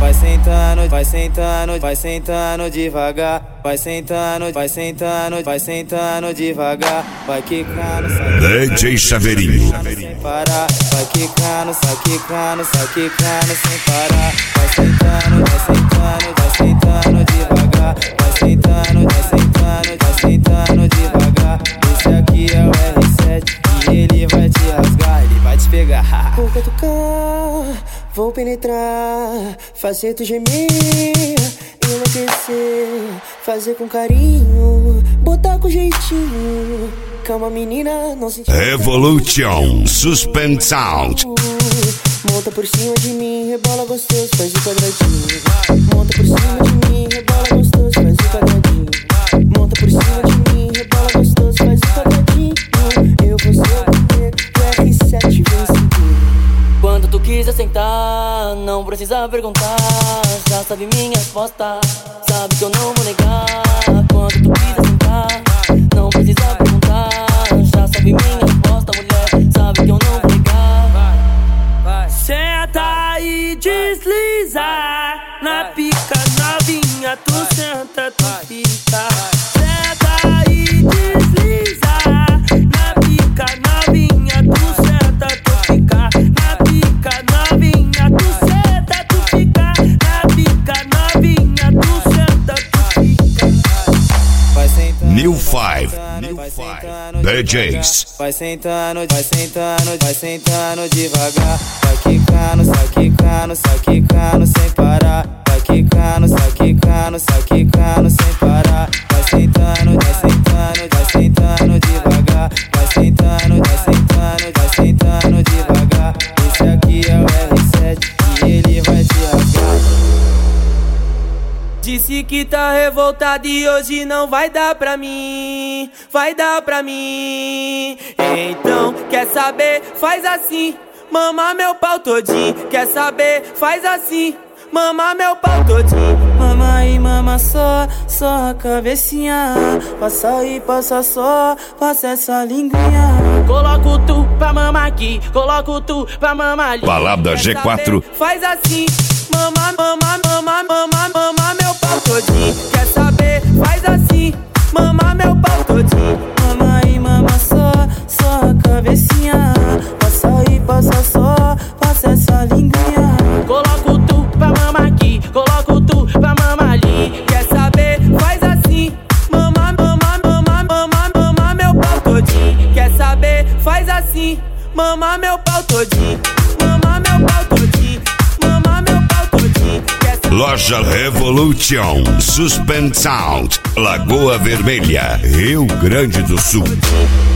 vai sentando, vai sentando, vai sentando devagar. Vai sentando, vai sentando, vai sentando devagar. Vai quicando, DJ Chaveirinho. Sem parar, vai quicando, sai quicando, sai quicando sem parar. Vai sentando, vai sentando, vai sentando devagar. Vai sentando, vai sentando, vai sentando devagar. Esse aqui é o R7 e ele vai te rasgar, ele vai te pegar. Vou catucar, vou penetrar, fazer tu gemer, enlouquecer, fazer com carinho, botar com jeitinho. Calma menina, não senti Revolution Suspend Sound. Monta por cima de mim, rebola gostoso, faz o quadradinho. Monta por cima de mim, rebola gostoso, faz o quadradinho. Monta por cima de mim, rebola gostoso, faz o quadradinho. Eu vou ser o R7 vencedor. Quando tu quiser sentar, não precisa perguntar. Já sabe minha resposta, sabe que eu não vou negar. Quando tu quiser sentar, não precisa perguntar. Já sabe minha resposta, mulher, sabe que eu não vou negar. Senta e desliza, na pica novinha, tu senta, tu fica. Senta e desliza, na pica novinha, tu senta, tu fica. Na pica novinha, tu senta, tu fica. Na pica novinha, tu senta, tu fica. Vai sentando, New Five DJs. vai sentando, vai sentando, vai sentando devagar. Vai quicando, sai quicando, sai quicando sem parar. Vai quicando, sai quicando, sai quicando sem parar. Vai sentando, vai sentando, vai sentando devagar. Vai sentando, vai sentando, vai sentando devagar. Esse aqui é o R7 e ele vai te rasgar. Disse que tá revoltado e hoje não vai dar pra mim, vai dar pra mim. Então, quer saber? Faz assim, mama meu pau todinho. Quer saber? Faz assim, mama meu pau todinho. Mama aí, mama só a cabecinha. Passa aí, passa só, passa essa linguinha. Coloco tu pra mamar aqui, coloco tu pra mamar ali. Balada G4. Faz assim, mama, mama, mama, mama, mama meu pau todinho. Quer saber? Faz assim, mama meu pau todinho. Mama aí, mama só a cabecinha. Passa aí, passa só, passa essa linguinha. Coloco tu pra mamar aqui, coloco tu pra mamar ali. Quer saber? Faz assim, mama, mama, mama, mama, mama meu pau todinho. Quer saber? Faz assim, mama meu pau todinho. Mama meu pau todinho, mama meu pau todinho. Loja Revolution Suspend Sound, Lagoa Vermelha, Rio Grande do Sul.